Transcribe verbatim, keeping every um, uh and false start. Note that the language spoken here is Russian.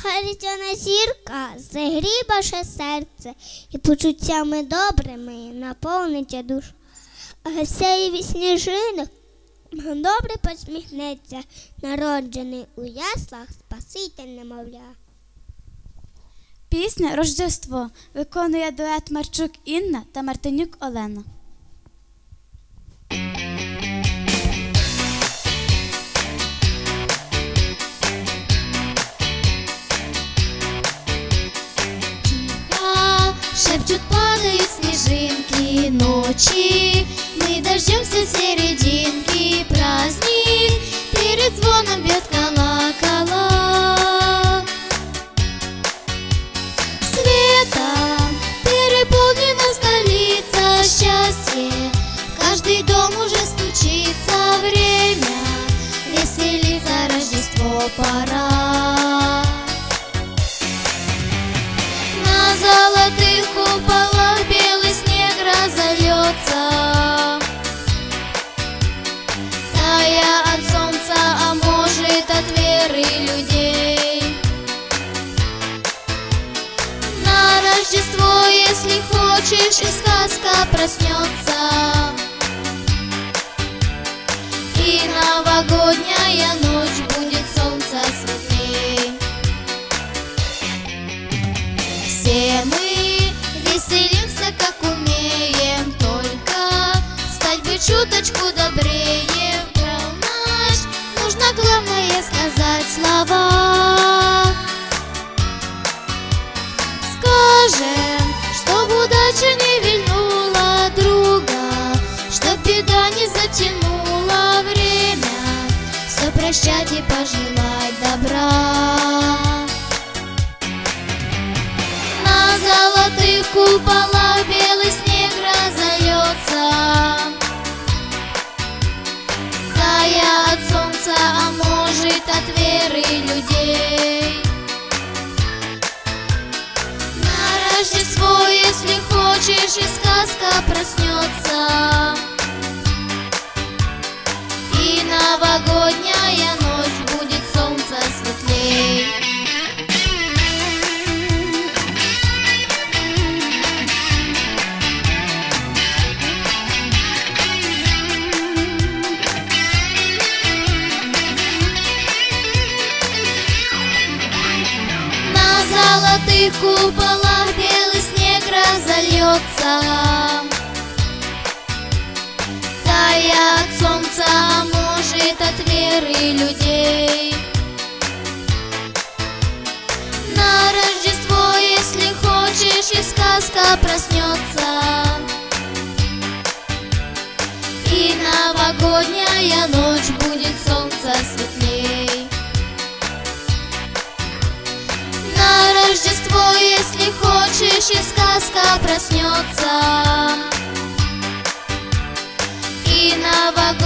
Хай різдвяна зірка зігріє ваше серце і почуттями добрими наповнить душу. А сяєві сніжинок добре посміхнеться, народжений у яслах Спаситель немовля. Пісня «Рождество» виконує дует Марчук Інна та Мартинюк Олена. Шепчут, падают снежинки ночи, мы дождемся серединки, праздник перед звоном бьет колокола. Светом переполнена столица, счастье, каждый дом уже стучится, время веселиться, Рождество пора. На золотых куполах белый снег разольется, тая от солнца, а может от веры людей. На Рождество, если хочешь, и сказка проснется, и новогодняя ночь будет солнце светлей. Все мы веселимся, как умеем, только стать бы чуточку добрее. В ночь нужно главное сказать слова. Скажем, чтоб удача не вильнула друга, чтоб беда не затянула время, все прощать и пожелать добра. На золотых куполах белый снег разольется, тая от солнца, а может от веры людей. На Рождество, если хочешь, и сказка проснется, и новогодняя ночь будет солнце светлей. На золотых куполах белый снег разольется, тая от солнца, а может от веры людей. На Рождество, если хочешь, и сказка проснется, и новогодняя ночь будет солнце светлей. На Рождество, если хочешь, и сказка проснется, и новогодняя